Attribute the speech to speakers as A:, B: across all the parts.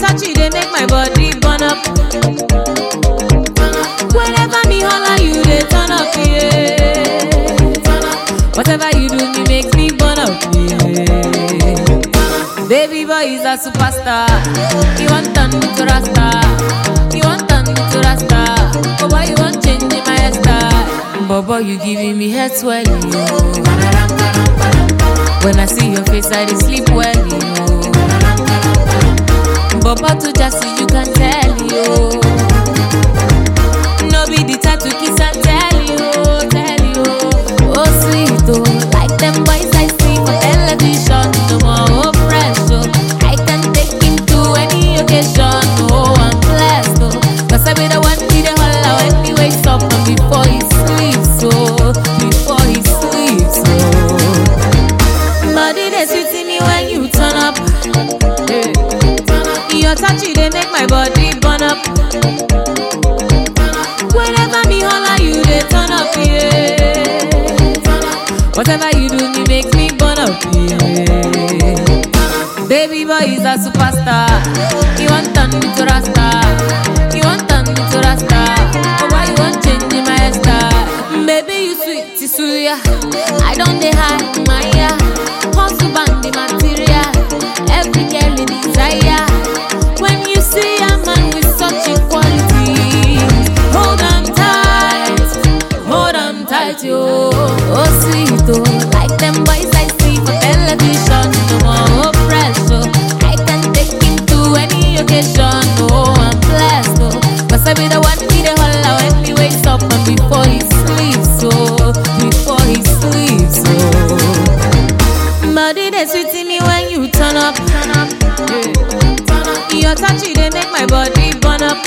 A: touch it, they make my body burn up. Whenever me holla, you they turn up, yeah. Whatever you do, me makes me burn up, yeah. Baby boy is a superstar. He want turn me to Rasta. He want turn me to Rasta. Oh boy, you want change my hairstyle. Bobo, you giving me head swelling, yo. When I see your face, I dey sleep well, yo. Bobo, to just see you can tell, yo. No be the type to kiss and tell you. Oh sweet, oh, like them boys I see for television. No more pressure. I can take him to any occasion. Oh, I'm blessed, oh, 'cause I be the one he dey holla when he wakes up and before he sleeps, oh, before he sleeps, oh. Body they sweet me when you turn up. Hey. Your touch it they make my body burn up. Whenever me holla, you they turn up, yeah. Whatever you do, me makes me burn up, yeah. Baby boy is a superstar. He want turn me to Rasta. He want turn me to Rasta. Oh, why you want change my hairstyle? Baby, you sweet, Tisuya. I don't dey hide my ear. Hustle band the material. Every girl in desire. When you see a man with such equality, hold on tight, yo. Oh sweet, oh, like them boys I see for television. No more pressure. I can take him to any occasion. Oh, I'm blessed, oh, 'cause I be the one he dey holla when he wakes up and before he sleeps, oh, before he sleeps, oh. Body they sweet me when you turn up. Yeah. Your touch it they make my body burn up.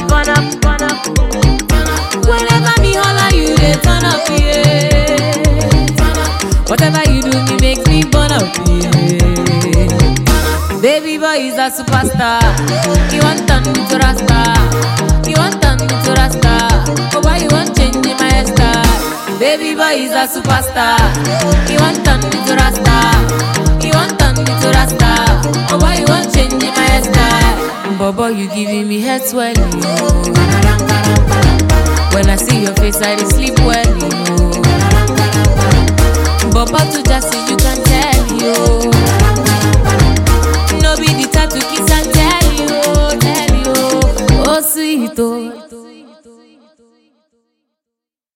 A: Whenever me holla, you they turn up, yeah. Whatever you do, me makes me burn up, yeah. Baby boy is a superstar. He want turn me to Rasta. He want turn me to Rasta. Oh, why you want change my hairstyle? Baby boy is a superstar. He want turn me to Rasta. He want turn me to Rasta. Oh, why you want change my hairstyle? Bobo, you giving me head swelling, yo. When I see your face, I dey sleep well, yo. Bobo, to just see you can tell, yo. No be the type to kiss and tell you. Oh sweet, oh.